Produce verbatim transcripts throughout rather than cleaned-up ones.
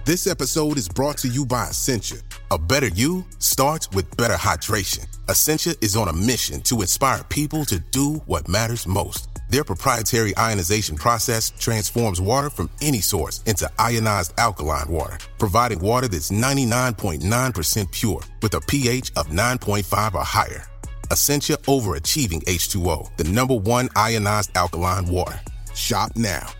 This episode is brought to you by Essentia. A better you starts with better hydration. Essentia is on a mission to inspire people to do what matters most. Their proprietary ionization process transforms water from any source into ionized alkaline water, providing water that's ninety-nine point nine percent pure with a pH of nine point five or higher. Essentia Overachieving H two O, the number one ionized alkaline water. Shop now.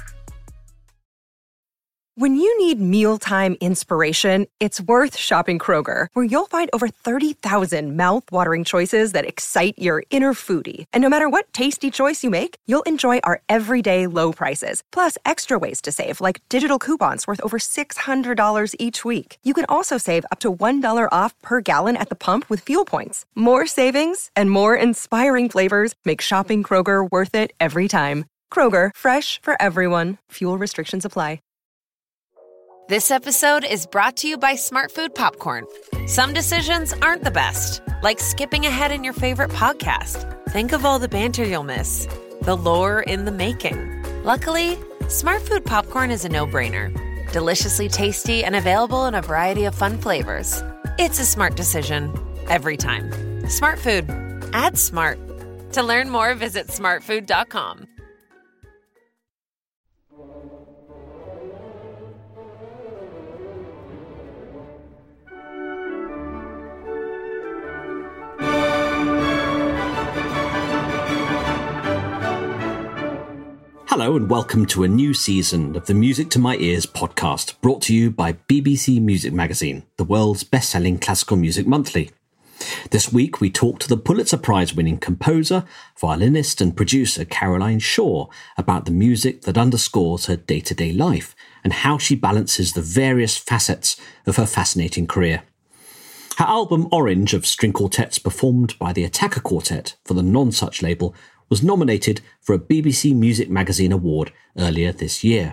When you need mealtime inspiration, it's worth shopping Kroger, where you'll find over thirty thousand mouth-watering choices that excite your inner foodie. And no matter what tasty choice you make, you'll enjoy our everyday low prices, plus extra ways to save, like digital coupons worth over six hundred dollars each week. You can also save up to one dollar off per gallon at the pump with fuel points. More savings and more inspiring flavors make shopping Kroger worth it every time. Kroger, fresh for everyone. Fuel restrictions apply. This episode is brought to you by Smartfood Popcorn. Some decisions aren't the best, like skipping ahead in your favorite podcast. Think of all the banter you'll miss, the lore in the making. Luckily, Smartfood Popcorn is a no-brainer. Deliciously tasty and available in a variety of fun flavors. It's a smart decision every time. Smartfood. Add smart. To learn more, visit smartfood dot com. Hello and welcome to a new season of the Music to My Ears podcast, brought to you by B B C Music Magazine, the world's best-selling classical music monthly. This week we talk to the Pulitzer Prize-winning composer, violinist and producer Caroline Shaw about the music that underscores her day-to-day life and how she balances the various facets of her fascinating career. Her album Orange of string quartets performed by the Attacker Quartet for the Non-Such label was nominated for a B B C Music Magazine award earlier this year.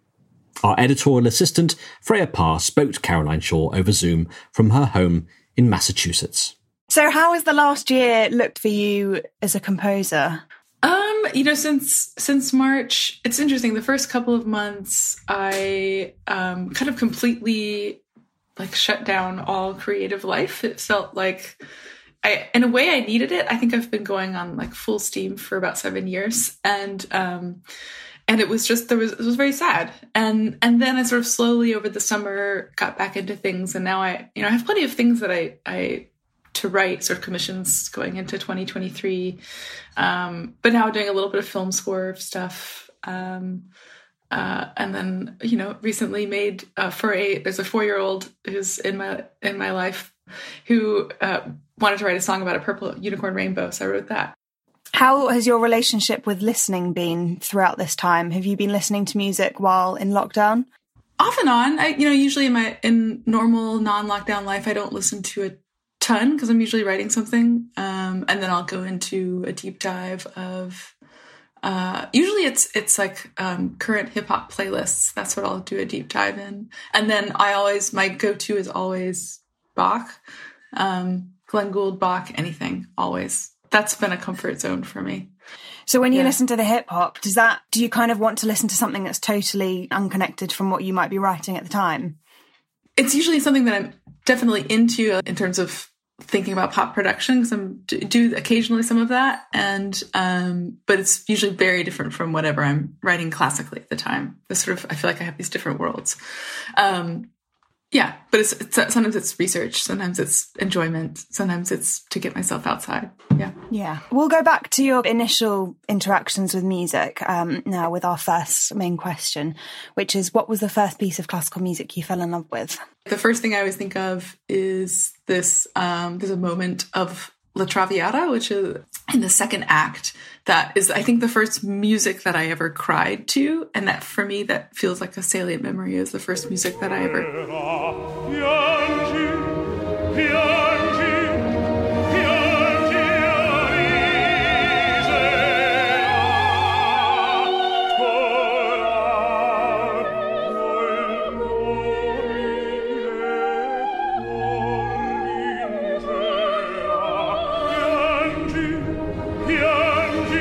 Our editorial assistant, Freya Parr, spoke to Caroline Shaw over Zoom from her home in Massachusetts. So how has the last year looked for you as a composer? Um, you know, since since March, it's interesting. The first couple of months, I um, kind of completely like shut down all creative life. It felt like I, in a way, I needed it. I think I've been going on like full steam for about seven years, and um, and it was just there was it was very sad. And and then I sort of slowly over the summer got back into things, and now I you know I have plenty of things that I I to write, sort of commissions going into twenty twenty-three. Um, but now doing a little bit of film score stuff. Um, uh, and then you know recently made uh, for a there's a four year old who's in my in my life who. Uh, wanted to write a song about a purple unicorn rainbow, so I wrote that. How has your relationship with listening been throughout this time? Have you been listening to music while in lockdown? Off and on. I, you know, usually in my in normal non-lockdown life, I don't listen to a ton because I'm usually writing something, um, and then I'll go into a deep dive of. Uh, usually, it's it's like um, current hip hop playlists. That's what I'll do a deep dive in, and then I always my go-to is always Bach. Um, Glenn Gould, Bach, anything, always. That's been a comfort zone for me. So when you yeah. listen to the hip hop, does that, do you kind of want to listen to something that's totally unconnected from what you might be writing at the time? It's usually something that I'm definitely into in terms of thinking about pop production, because I'm do occasionally some of that. And, um, but it's usually very different from whatever I'm writing classically at the time. This sort of, I feel like I have these different worlds. Um, Yeah, but it's, it's sometimes it's research, sometimes it's enjoyment, sometimes it's to get myself outside. Yeah. Yeah. We'll go back to your initial interactions with music um, now with our first main question, which is what was the first piece of classical music you fell in love with? The first thing I always think of is this, um, there's a moment of La Traviata, which is in the second act. That is, I think, the first music that I ever cried to. And that, for me, that feels like a salient memory is the first music that I ever...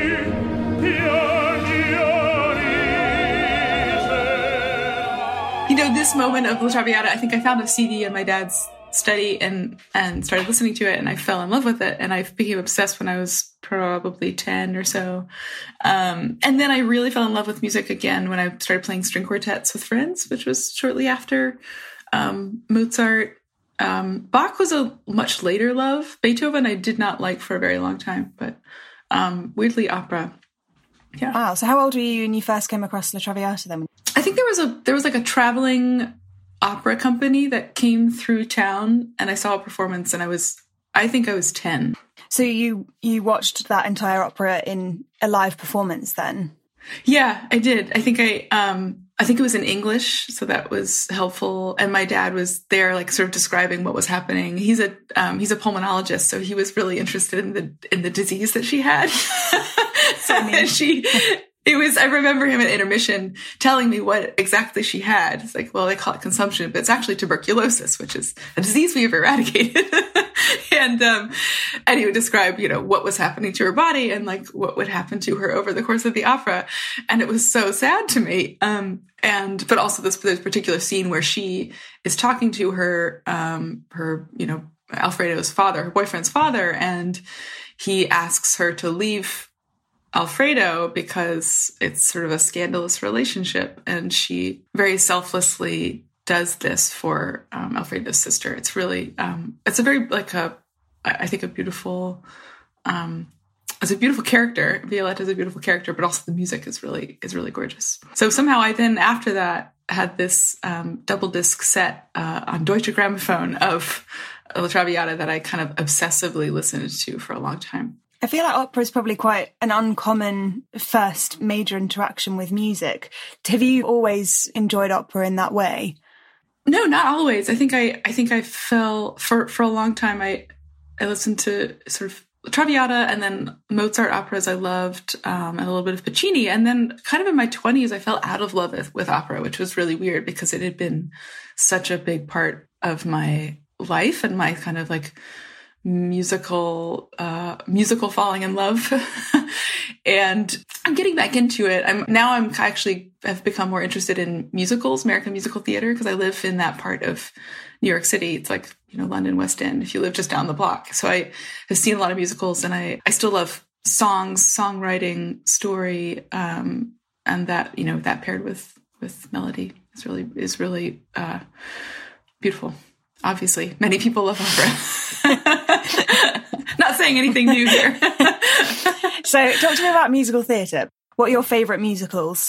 You you know, this moment of La Traviata, I think I found a C D in my dad's study and and started listening to it, and I fell in love with it, and I became obsessed when I was probably ten or so. Um, and then I really fell in love with music again when I started playing string quartets with friends, which was shortly after um, Mozart. Um, Bach was a much later love. Beethoven I did not like for a very long time, but um, weirdly opera. Yeah. Wow. So how old were you when you first came across La Traviata then? I think there was a there was like a traveling opera company that came through town, and I saw a performance, and I was I think I was ten. So you you watched that entire opera in a live performance then? Yeah, I did. I think I um I think it was in English, so that was helpful. And my dad was there, like sort of describing what was happening. He's a um, he's a pulmonologist, so he was really interested in the in the disease that she had. So she, it was. I remember him at intermission telling me what exactly she had. It's like, well, they call it consumption, but it's actually tuberculosis, which is a disease we have eradicated. And um, and he would describe, you know, what was happening to her body and like what would happen to her over the course of the opera. And it was so sad to me. Um, and but also this, this particular scene where she is talking to her um, her you know Alfredo's father, her boyfriend's father, and he asks her to leave Alfredo because it's sort of a scandalous relationship, and she very selflessly does this for um, Alfredo's sister. It's really, um, it's a very like a, I think a beautiful, um, it's a beautiful character. Violetta is a beautiful character, but also the music is really is really gorgeous. So somehow I then after that had this um, double disc set uh, on Deutsche Grammophon of La Traviata that I kind of obsessively listened to for a long time. I feel like opera is probably quite an uncommon first major interaction with music. Have you always enjoyed opera in that way? No, not always. I think I, I think I fell for, for a long time. I, I listened to sort of Traviata and then Mozart operas I loved, um, and a little bit of Puccini. And then kind of in my twenties, I fell out of love with, with opera, which was really weird because it had been such a big part of my life and my kind of like musical, uh, musical falling in love. And I'm getting back into it. I'm now I'm actually have become more interested in musicals, American musical theater, because I live in that part of New York City. It's like, you know, London, West End, if you live just down the block. So I have seen a lot of musicals, and I, I still love songs, songwriting, story, um, and that, you know, that paired with, with melody is really, is really, uh, beautiful. Obviously, many people love opera. Not saying anything new here. So talk to me about musical theatre. What are your favourite musicals?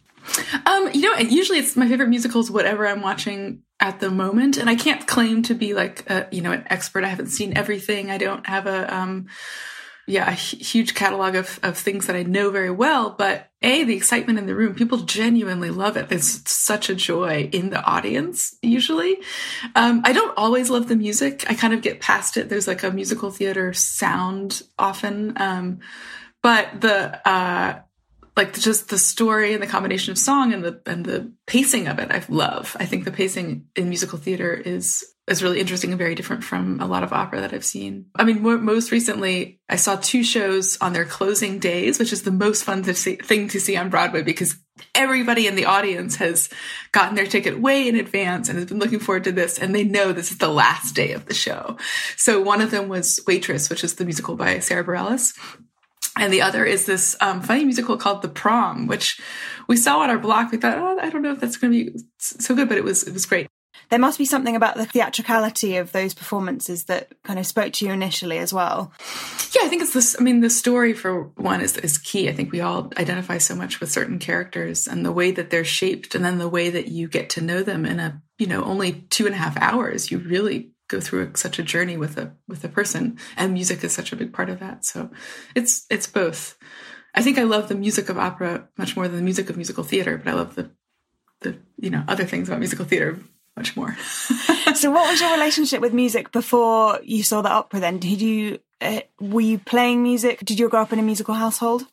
Um, you know, usually it's my favorite musicals, whatever I'm watching at the moment. And I can't claim to be like, a, you know, an expert. I haven't seen everything. I don't have a, um, yeah, a huge catalog of, of things that I know very well. But A, the excitement in the room, people genuinely love it. There's such a joy in the audience, usually. Um, I don't always love the music. I kind of get past it. There's like a musical theater sound often. Um, but the, uh, like just the story and the combination of song and the and the pacing of it, I love. I think the pacing in musical theater is is really interesting and very different from a lot of opera that I've seen. I mean, more, most recently, I saw two shows on their closing days, which is the most fun to see, thing to see on Broadway because everybody in the audience has gotten their ticket way in advance and has been looking forward to this, and they know this is the last day of the show. So one of them was Waitress, which is the musical by Sarah Bareilles. And the other is this um, funny musical called The Prom, which we saw on our block. We thought, oh, I don't know if that's going to be so good, but it was it was great. There must be something about the theatricality of those performances that kind of spoke to you initially as well. Yeah, I think it's this. I mean, the story for one is is key. I think we all identify so much with certain characters and the way that they're shaped, and then the way that you get to know them in a you know only two and a half hours. You really go through a, such a journey with a with a person, and music is such a big part of that. So it's it's both. I think I love the music of opera much more than the music of musical theater, but I love the the you know other things about musical theater much more. So what was your relationship with music before you saw the opera then? Did you uh, were you playing music? Did you grow up in a musical household?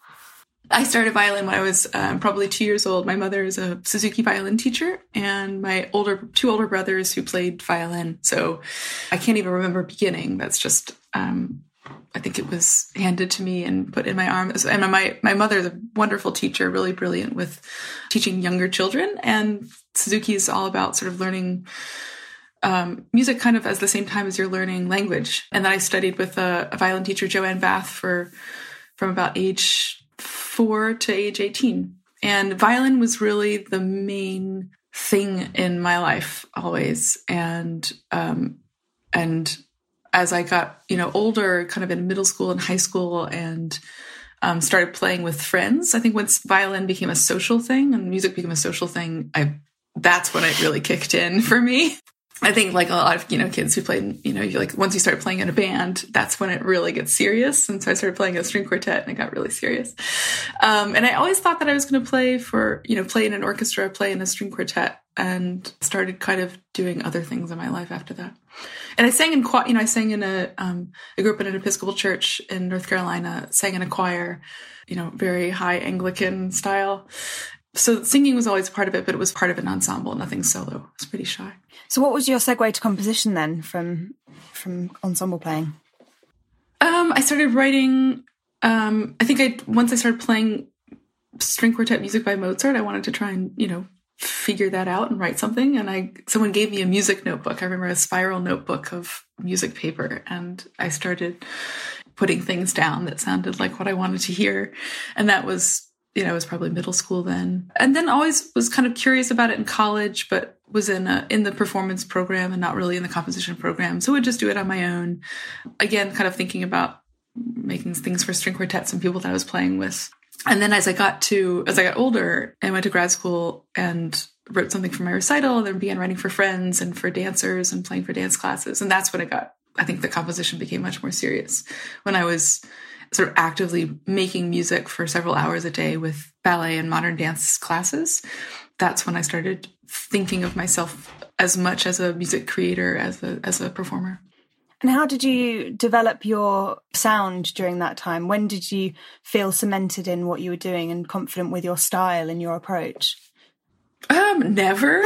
I started violin when I was um, probably two years old. My mother is a Suzuki violin teacher, and my older two older brothers who played violin. So I can't even remember beginning. That's just, um, I think it was handed to me and put in my arms. And my my mother is a wonderful teacher, really brilliant with teaching younger children. And Suzuki is all about sort of learning um, music kind of at the same time as you're learning language. And then I studied with a, a violin teacher, Joanne Bath, for from about age four to age eighteen. And violin was really the main thing in my life always. And um, and as I got, you know, older, kind of in middle school and high school, and um, started playing with friends, I think once violin became a social thing and music became a social thing, I that's when it really kicked in for me. I think like a lot of, you know, kids who play, you know, you like once you start playing in a band, that's when it really gets serious. And so I started playing a string quartet and it got really serious. Um, and I always thought that I was going to play for, you know, play in an orchestra, play in a string quartet, and started kind of doing other things in my life after that. And I sang in, you know, I sang in a, um, I grew up in an Episcopal church in North Carolina, sang in a choir, you know, very high Anglican style. So singing was always part of it, but it was part of an ensemble, nothing solo. I was pretty shy. So what was your segue to composition then from from ensemble playing? Um, I started writing, um, I think I once I started playing string quartet music by Mozart, I wanted to try and, you know, figure that out and write something. And I someone gave me a music notebook. I remember a spiral notebook of music paper. And I started putting things down that sounded like what I wanted to hear. And that was, you know, I was probably middle school then. And then always was kind of curious about it in college, but was in a, in the performance program and not really in the composition program. So I would just do it on my own. Again, kind of thinking about making things for string quartets and people that I was playing with. And then as I got to, as I got older, I went to grad school and wrote something for my recital, and then began writing for friends and for dancers and playing for dance classes. And that's when it got, I think the composition became much more serious. When I was sort of actively making music for several hours a day with ballet and modern dance classes, that's when I started thinking of myself as much as a music creator, as a as a performer. And how did you develop your sound during that time? When did you feel cemented in what you were doing and confident with your style and your approach? Um, never.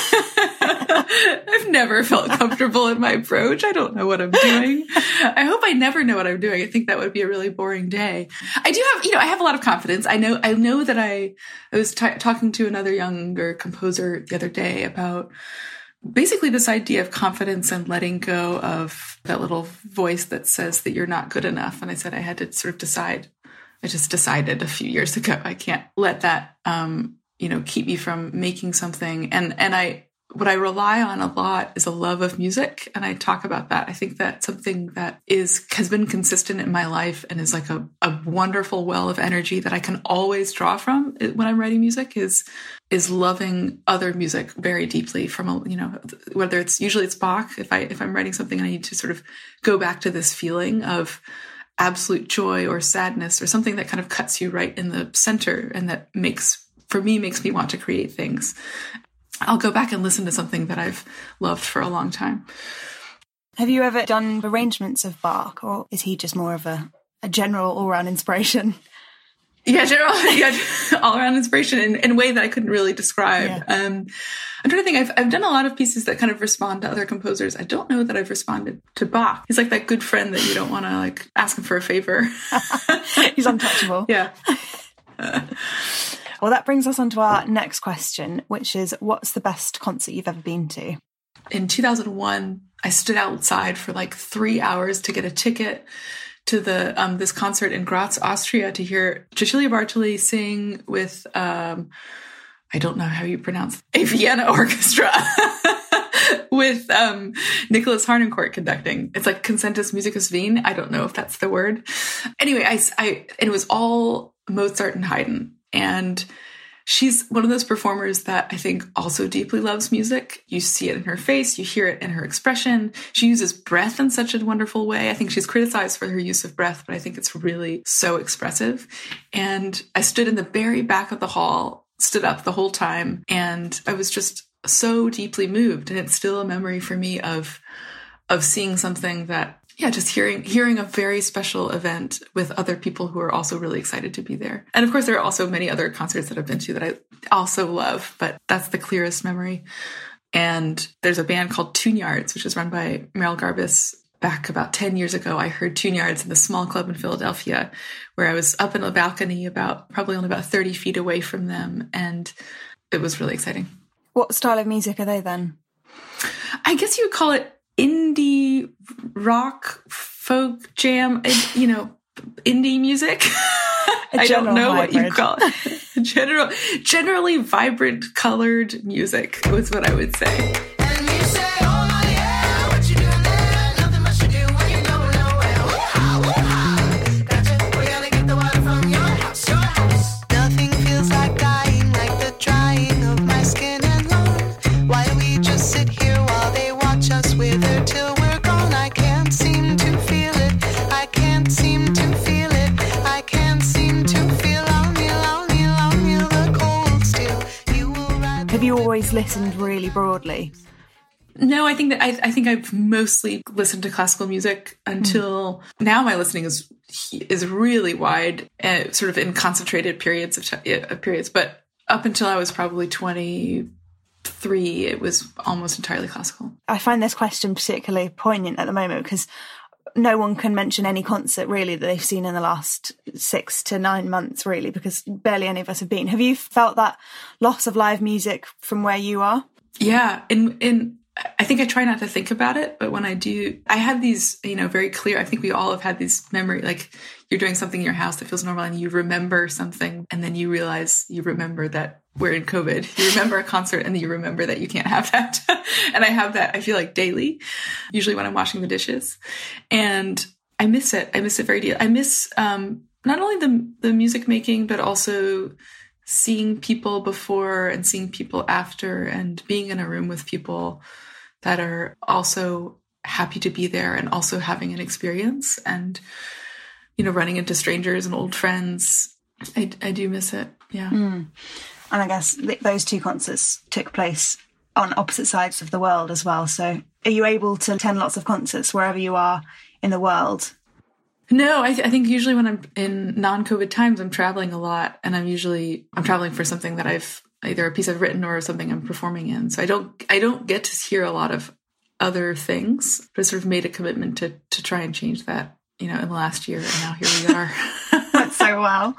I've never felt comfortable in my approach. I don't know what I'm doing. I hope I never know what I'm doing. I think that would be a really boring day. I do have, you know, I have a lot of confidence. I know, I know that I, I was t- talking to another younger composer the other day about basically this idea of confidence and letting go of that little voice that says that you're not good enough. And I said I had to sort of decide. I just decided a few years ago, I can't let that, um, you know, keep me from making something. And, and I, what I rely on a lot is a love of music. And I talk about that. I think that's something that is, has been consistent in my life and is like a, a wonderful well of energy that I can always draw from when I'm writing music is, is loving other music very deeply from, a, you know, whether it's, usually it's Bach. If I, if I'm writing something and I need to sort of go back to this feeling of absolute joy or sadness or something that kind of cuts you right in the center and that makes, for me, makes me want to create things, I'll go back and listen to something that I've loved for a long time. Have you ever done arrangements of Bach, or is he just more of a, a general all-round inspiration? Yeah, general, yeah, all-around inspiration in, in a way that I couldn't really describe. Yeah. Um, I'm trying to think. I've I've done a lot of pieces that kind of respond to other composers. I don't know that I've responded to Bach. He's like that good friend that you don't want to like ask him for a favor. He's untouchable. Yeah. Well, that brings us on to our next question, which is, what's the best concert you've ever been to? In two thousand one, I stood outside for like three hours to get a ticket to the um, this concert in Graz, Austria, to hear Cecilia Bartoli sing with, um, I don't know how you pronounce it, a Vienna orchestra with um, Nicholas Harnoncourt conducting. It's like Concentus Musicus Wien. I don't know if that's the word. Anyway, I, I and it was all Mozart and Haydn. And she's one of those performers that I think also deeply loves music. You see it in her face. You hear it in her expression. She uses breath in such a wonderful way. I think she's criticized for her use of breath, but I think it's really so expressive. And I stood in the very back of the hall, stood up the whole time, and I was just so deeply moved. And it's still a memory for me of, of seeing something that, yeah, just hearing hearing a very special event with other people who are also really excited to be there. And of course, there are also many other concerts that I've been to that I also love, but that's the clearest memory. And there's a band called Tune Yards, which is run by Meryl Garbus. Back about ten years ago, I heard Tune Yards in the small club in Philadelphia, where I was up in a balcony about probably only about thirty feet away from them. And it was really exciting. What style of music are they then? I guess you would call it indie rock, folk jam, you know, indie music. I don't know hybrid. What you call it. General, generally vibrant, colored music was what I would say. Have you always listened really broadly? No, I think that I, I think I've mostly listened to classical music until mm. now. My listening is is really wide, uh, sort of in concentrated periods of t- uh, periods. But up until I was probably twenty-three, it was almost entirely classical. I find this question particularly poignant at the moment because no one can mention any concert really that they've seen in the last six to nine months, really, because barely any of us have been. Have you felt that loss of live music from where you are? Yeah, in in. I think I try not to think about it, but when I do, I have these, you know, very clear, I think we all have had these memory, like you're doing something in your house that feels normal and you remember something and then you realize you remember that we're in COVID. You remember a concert and then you remember that you can't have that. And I have that, I feel like daily, usually when I'm washing the dishes. And I miss it. I miss it very deeply. I miss um, not only the the music making, but also seeing people before and seeing people after and being in a room with people that are also happy to be there and also having an experience and, you know, running into strangers and old friends. I, I do miss it. Yeah. Mm. And I guess th- those two concerts took place on opposite sides of the world as well. So are you able to attend lots of concerts wherever you are in the world? No, I, th- I think usually when I'm in non-COVID times, I'm traveling a lot, and I'm usually I'm traveling for something that I've either a piece I've written or something I'm performing in. So I don't I don't get to hear a lot of other things, but I sort of made a commitment to to try and change that, you know, in the last year, and now here we are. That's so well.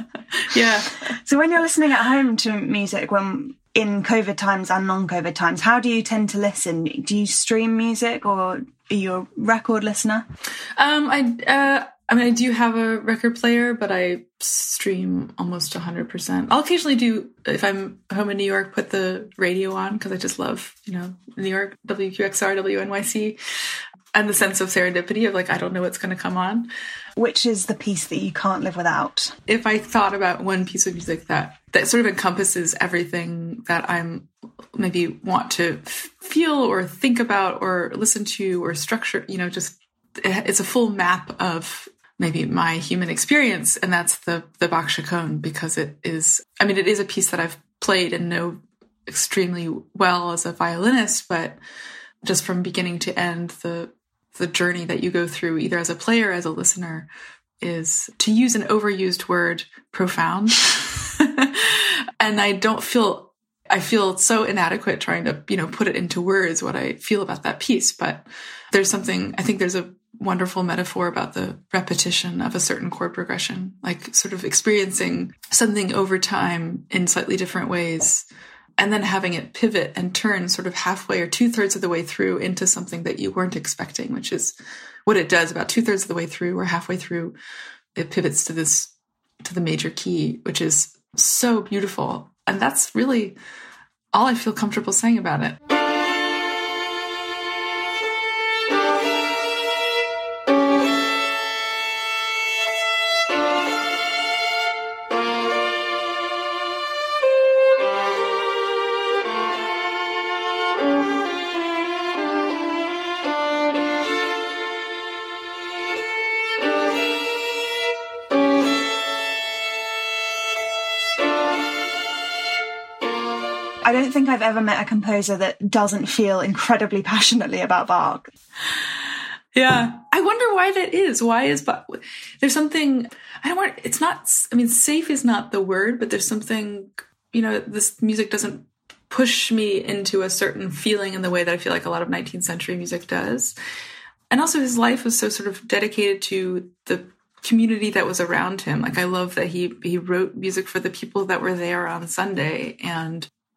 Yeah. So when you're listening at home to music, when in COVID times and non-COVID times, how do you tend to listen? Do you stream music or are you a record listener? Um, I, uh, I mean, I do have a record player, but I stream almost one hundred percent. I'll occasionally do, if I'm home in New York, put the radio on because I just love, you know, New York, W Q X R, W N Y C, and the sense of serendipity of like, I don't know what's going to come on. Which is the piece that you can't live without? If I thought about one piece of music that, that sort of encompasses everything that I'm maybe want to f- feel or think about or listen to or structure, you know, just it's a full map of maybe my human experience. And that's the, the Bach Chaconne, because it is, I mean, it is a piece that I've played and know extremely well as a violinist, but just from beginning to end, the the journey that you go through, either as a player or as a listener, is, to use an overused word, profound. And I don't feel, I feel so inadequate trying to, you know, put it into words what I feel about that piece. But there's something, I think there's a wonderful metaphor about the repetition of a certain chord progression, like sort of experiencing something over time in slightly different ways, and then having it pivot and turn sort of halfway or two thirds of the way through into something that you weren't expecting, which is what it does. About two thirds of the way through or halfway through, it pivots to this, to the major key, which is so beautiful. And that's really all I feel comfortable saying about it. I don't think I've ever met a composer that doesn't feel incredibly passionately about Bach. Yeah. I wonder why that is. Why is Bach? There's something, I don't want, it's not, I mean, safe is not the word, but there's something, you know, this music doesn't push me into a certain feeling in the way that I feel like a lot of nineteenth century music does. And also his life was so sort of dedicated to the community that was around him. Like, I love that he, he wrote music for the people that were there on Sunday, and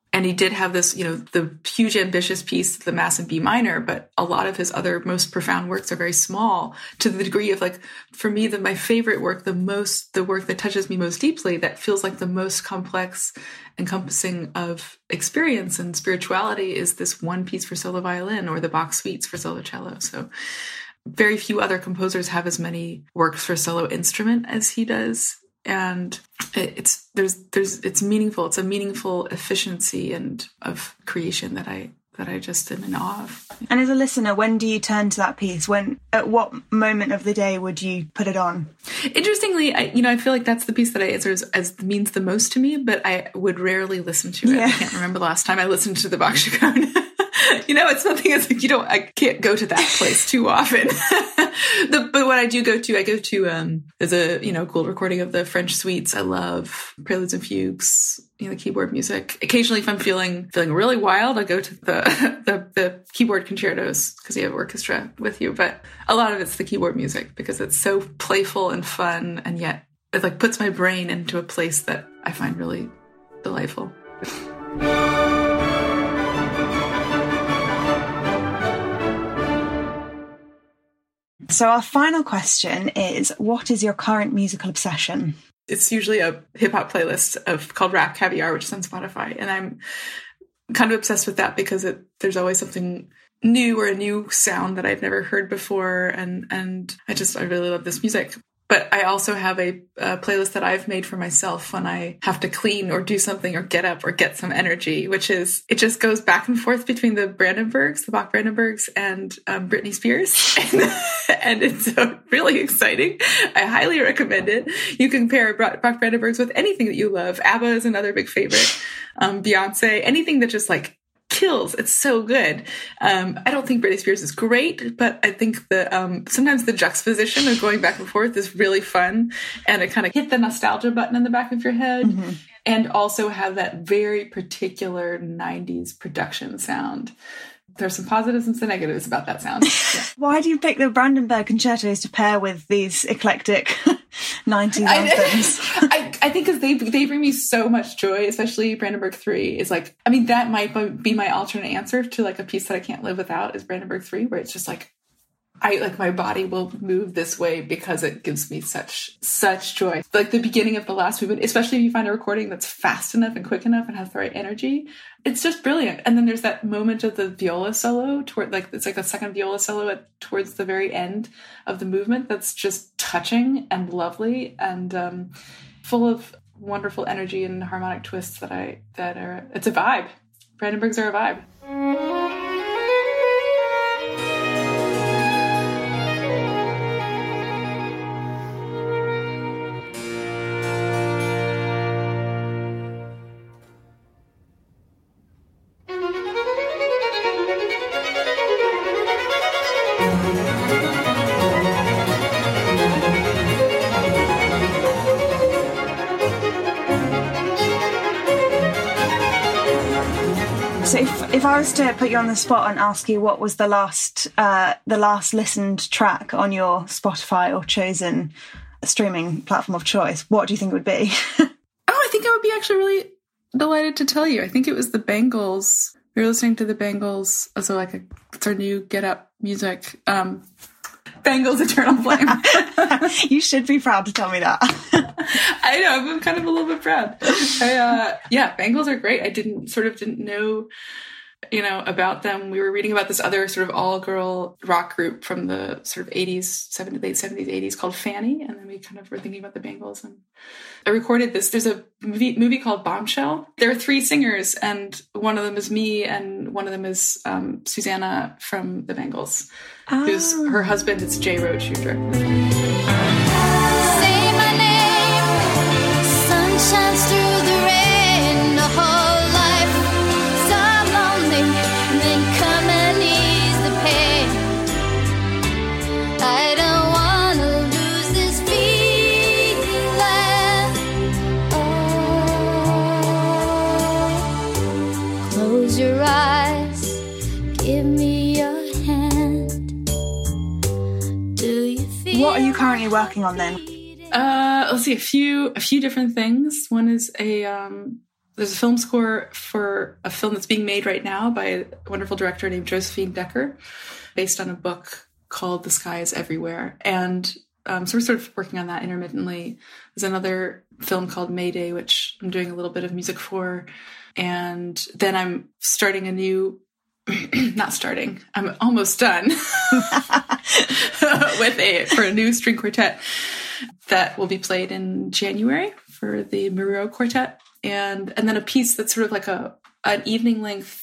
And he did have this, you know, the huge ambitious piece, the Mass in B minor, but a lot of his other most profound works are very small, to the degree of, like, for me, the my favorite work, the most, the work that touches me most deeply, that feels like the most complex, encompassing of experience and spirituality, is this one piece for solo violin, or the Bach suites for solo cello. So very few other composers have as many works for solo instrument as he does. And it's there's there's it's meaningful. It's a meaningful efficiency and of creation that I that I just am in awe of. And as a listener, when do you turn to that piece? When, at what moment of the day would you put it on? Interestingly, I, you know, I feel like that's the piece that I answer as, as means the most to me, but I would rarely listen to it. Yeah. I can't remember the last time I listened to the Bach Chaconne. You know, it's something that's like, you don't, I can't go to that place too often. the, but what I do go to, I go to, um, there's a, you know, cool recording of the French suites. I love Preludes and Fugues, you know, the keyboard music. Occasionally, if I'm feeling, feeling really wild, I go to the, the, the keyboard concertos, because you have orchestra with you. But a lot of it's the keyboard music, because it's so playful and fun. And yet it, like, puts my brain into a place that I find really delightful. So our final question is, what is your current musical obsession? It's usually a hip-hop playlist of called Rap Caviar, which is on Spotify. And I'm kind of obsessed with that because it, there's always something new or a new sound that I've never heard before. And, and I just, I really love this music. But I also have a, a playlist that I've made for myself when I have to clean or do something or get up or get some energy, which is, it just goes back and forth between the Brandenburgs, the Bach Brandenburgs, and um, Britney Spears. And it's uh, really exciting. I highly recommend it. You can pair Bach Brandenburgs with anything that you love. ABBA is another big favorite. Um, Beyonce, anything that just like kills. It's so good. Um, I don't think Britney Spears is great, but I think the um, sometimes the juxtaposition of going back and forth is really fun, and it kind of hit the nostalgia button in the back of your head, mm-hmm. and also have that very particular nineties production sound. There's some positives and some negatives about that sound. Yeah. Why do you pick the Brandenburg concertos to pair with these eclectic nineties anthems? I, I, I think because they they bring me so much joy, especially Brandenburg three is like, I mean, that might be my alternate answer to like a piece that I can't live without is Brandenburg three, where it's just like, I like my body will move this way because it gives me such, such joy. Like the beginning of the last movement, especially if you find a recording that's fast enough and quick enough and has the right energy, it's just brilliant. And then there's that moment of the viola solo toward like, it's like a second viola solo at, towards the very end of the movement. That's just touching and lovely and um, full of wonderful energy and harmonic twists that I, that are, it's a vibe. Brandenburgs are a vibe. So if, if I was to put you on the spot and ask you what was the last uh, the last listened track on your Spotify or chosen streaming platform of choice, what do you think it would be? Oh, I think I would be actually really delighted to tell you. I think it was the Bangles. We were listening to the Bangles, so like a, it's our new Get Up music. Um, Bangles Eternal Flame. You should be proud to tell me that. I know, I'm kind of a little bit proud. I, uh, yeah, Bangles are great. I didn't sort of didn't know, you know, about them. We were reading about this other sort of all-girl rock group from the sort of eighties, seventies, late seventies, eighties called Fanny, and then we kind of were thinking about the Bangles. And I recorded this. There's a movie, movie called Bombshell. There are three singers, and one of them is me, and one of them is um, Susanna from the Bangles, oh. who's her husband. It's Jay Roach, who directed. Shines through the rain, the whole life so lonely, and then come and ease the pain. I don't want to lose this feeling. Oh, close your eyes, give me your hand. Do you feel? What are you currently working on then? Uh, let's see, a few, a few different things. One is a, um, There's a film score for a film that's being made right now by a wonderful director named Josephine Decker, based on a book called The Sky is Everywhere. And um, so we're sort of working on that intermittently. There's another film called Mayday, which I'm doing a little bit of music for. And then I'm starting a new, not starting, I'm almost done with a, for a new string quartet that will be played in January for the Moreau Quartet. And and then a piece that's sort of like a an evening length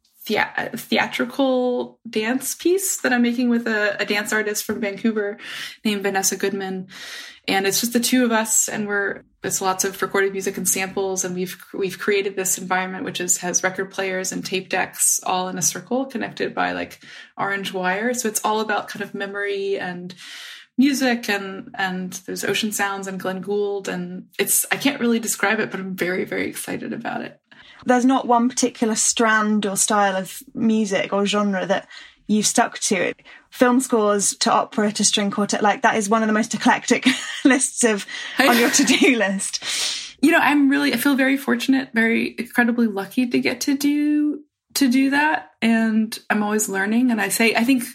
thea- theatrical dance piece that I'm making with a, a dance artist from Vancouver named Vanessa Goodman. And it's just the two of us, and we're it's lots of recorded music and samples, and we've we've created this environment which is has record players and tape decks all in a circle connected by like orange wire. So it's all about kind of memory and music, and and there's ocean sounds and Glenn Gould, and it's I can't really describe it, but I'm very, very excited about it. There's not one particular strand or style of music or genre that you've stuck to. Film scores to opera to string quartet, like that is one of the most eclectic lists of on your to-do list. You know, I'm really I feel very fortunate, very incredibly lucky to get to do to do that, and I'm always learning. And I say I think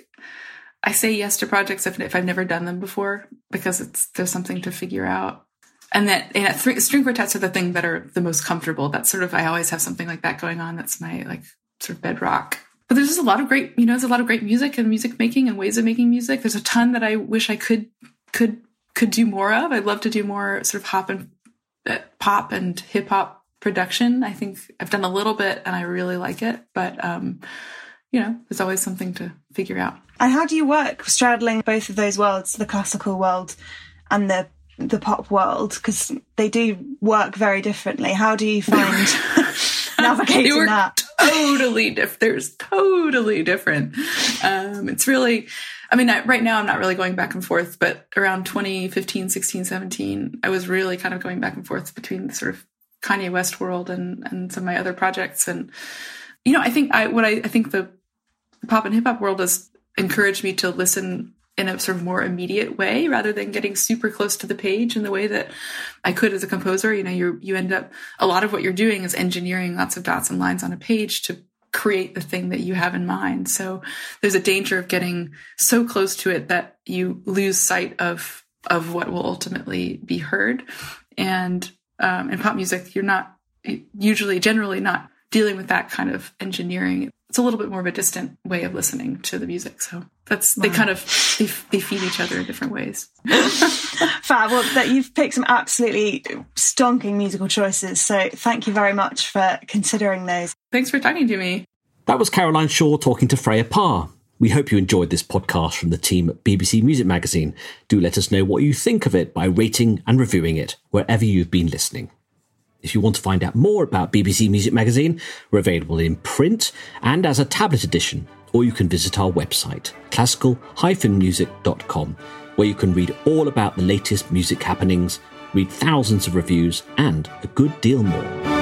I say yes to projects if, if I've never done them before, because it's there's something to figure out. And that and th- string quartets are the thing that are the most comfortable. That's sort of, I always have something like that going on. That's my like sort of bedrock. But there's just a lot of great, you know, there's a lot of great music and music making and ways of making music. There's a ton that I wish I could could could do more of. I'd love to do more sort of hop and uh, pop and hip hop production. I think I've done a little bit and I really like it, but um, you know, there's always something to figure out. And how do you work straddling both of those worlds, the classical world and the the pop world? Because they do work very differently. How do you find navigating they work that? Totally different. There's totally different. Um, it's really, I mean, I, right now I'm not really going back and forth, but around twenty fifteen, sixteen, seventeen, I was really kind of going back and forth between the sort of Kanye West world and, and some of my other projects. And, you know, I think I, what I, I think the pop and hip hop world has encouraged me to listen in a sort of more immediate way rather than getting super close to the page in the way that I could as a composer. You know, you you end up, a lot of what you're doing is engineering lots of dots and lines on a page to create the thing that you have in mind. So there's a danger of getting so close to it that you lose sight of of what will ultimately be heard. And um, in pop music, you're not usually, generally not dealing with that kind of engineering. It's a little bit more of a distant way of listening to the music. So that's, wow. they kind of, they, they feed each other in different ways. Fab. Well, that you've picked some absolutely stonking musical choices. So thank you very much for considering those. Thanks for talking to me. That was Caroline Shaw talking to Freya Parr. We hope you enjoyed this podcast from the team at B B C Music Magazine. Do let us know what you think of it by rating and reviewing it wherever you've been listening. If you want to find out more about B B C Music Magazine, we're available in print and as a tablet edition, or you can visit our website, classical dash music dot com, where you can read all about the latest music happenings, read thousands of reviews, and a good deal more.